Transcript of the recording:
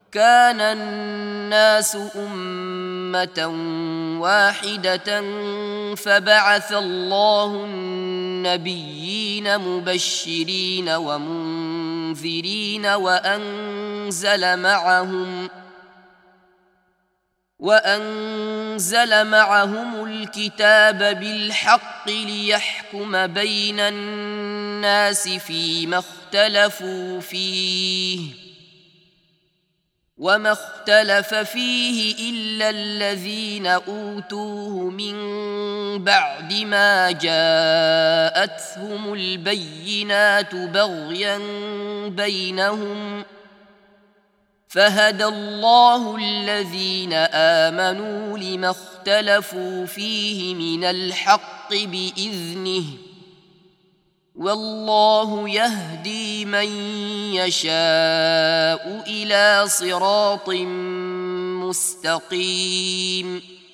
كان الناس أمة واحدة فبعث الله النبيين مبشرين ومنذرين وأنزل معهم الكتاب بالحق ليحكم بين الناس فيما اختلفوا فيه وما اختلف فيه إلا الذين أوتوه من بعد ما جاءتهم البينات بغيا بينهم فهدى الله الذين آمنوا لما اختلفوا فيه من الحق بإذنه والله يهدي من يشاء إلى صراط مستقيم.